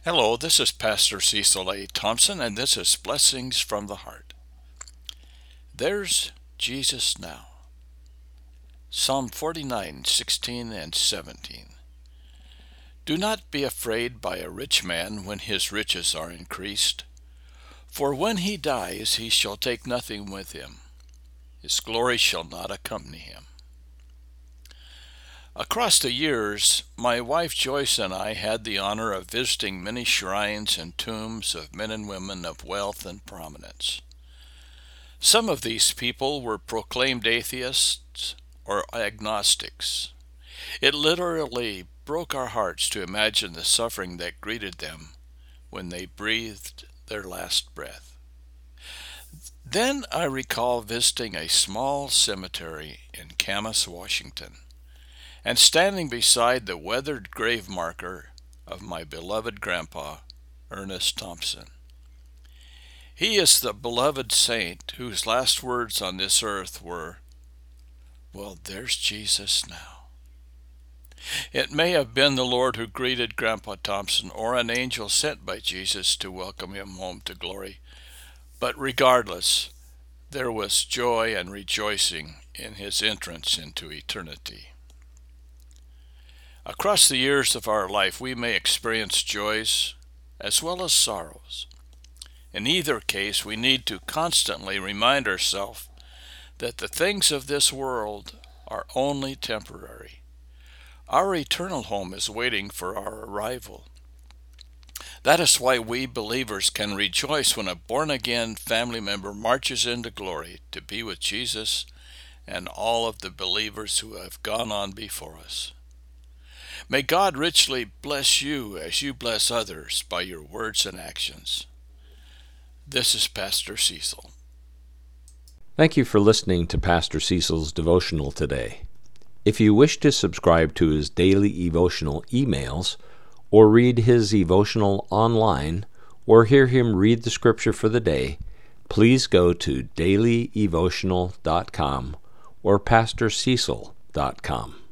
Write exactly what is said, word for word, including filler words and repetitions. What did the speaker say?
Hello, this is Pastor Cecil A. Thompson, and this is Blessings from the Heart. There's Jesus now. Psalm forty-nine, sixteen and seventeen. Do not be afraid by a rich man when his riches are increased, for when he dies he shall take nothing with him. His glory shall not accompany him. Across the years, my wife Joyce and I had the honor of visiting many shrines and tombs of men and women of wealth and prominence. Some of these people were proclaimed atheists or agnostics. It literally broke our hearts to imagine the suffering that greeted them when they breathed their last breath. Then I recall visiting a small cemetery in Camas, Washington, and standing beside the weathered grave marker of my beloved grandpa, Ernest Thompson. He is the beloved saint whose last words on this earth were, "Well, there's Jesus now." It may have been the Lord who greeted Grandpa Thompson, or an angel sent by Jesus to welcome him home to glory, but regardless, there was joy and rejoicing in his entrance into eternity. Across the years of our life, we may experience joys as well as sorrows. In either case, we need to constantly remind ourselves that the things of this world are only temporary. Our eternal home is waiting for our arrival. That is why we believers can rejoice when a born-again family member marches into glory to be with Jesus and all of the believers who have gone on before us. May God richly bless you as you bless others by your words and actions. This is Pastor Cecil. Thank you for listening to Pastor Cecil's devotional today. If you wish to subscribe to his daily devotional emails, or read his devotional online, or hear him read the scripture for the day, please go to daily devotional dot com or pastor cecil dot com.